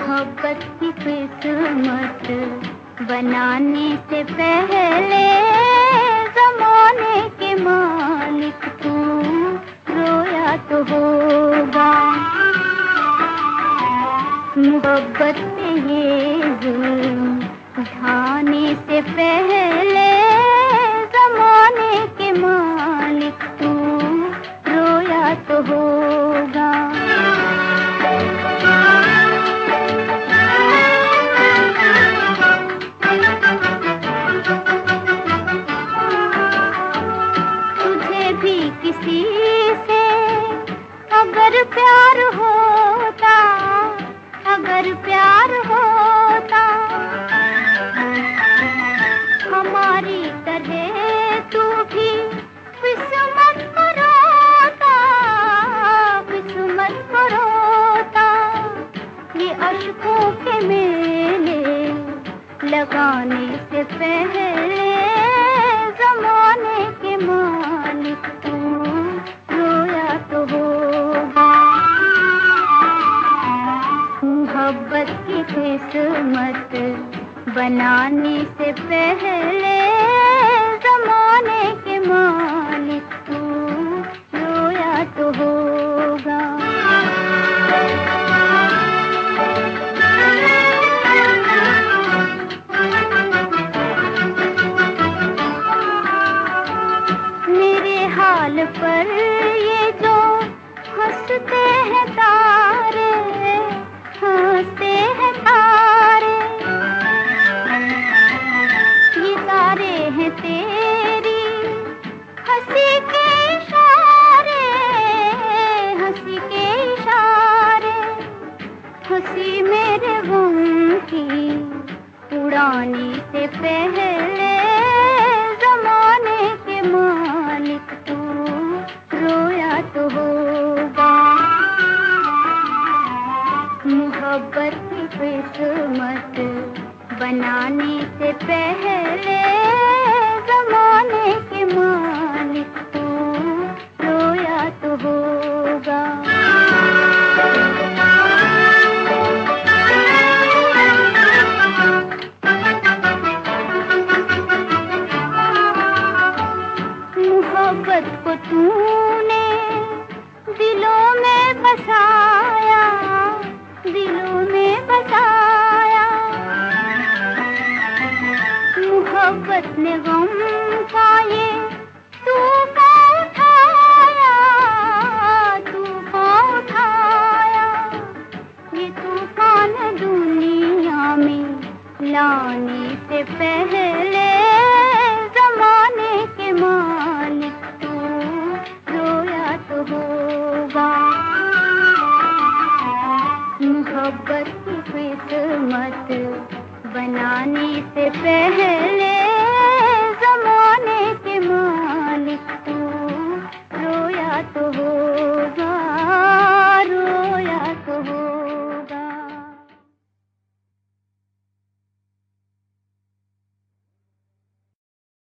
मोहब्बत की किस्मत बनाने से पहले ज़माने के मालिक तू रोया तो होगा। मोहब्बत पे ये जुल्म ढाने से पहले ज़माने के मालिक तू रोया तो होगा। किसी से अगर प्यार होता, अगर प्यार होता हमारी तरह तू भी किस्मत को रोता, किस्मत को रोता। ये अश्कों के मेले लगाने से पहले ज़माने के मालिक तू रोया तो होगा। मोहब्बत की किस्मत बनाने से पहले ज़माने के मालिक तू रोया तो होगा। हाल पर ये जो हंसते हैं तारे, हंसते हैं तारे, ये तारे हैं तेरी हंसी के इशारे, हंसी के इशारे। हंसी मेरे गम की उड़ाने से पहले ज़माने के मालिक तू रोया तो होगा। मोहब्बत की किस्मत बनाने से पहले ज़माने के मालिक तू रोया तो होगा। मोहब्बत को तूने दिलों में बसाया, दिलों में बसाया। मोहब्बत ने गम का ये तूफ़ान उठाया, तूफ़ान उठाया। ये तूफ़ान दुनिया में लाने से पहले ज़माने के मालिक तू रोया तो होगा। मोहब्बत की किस्मत बनाने से पहले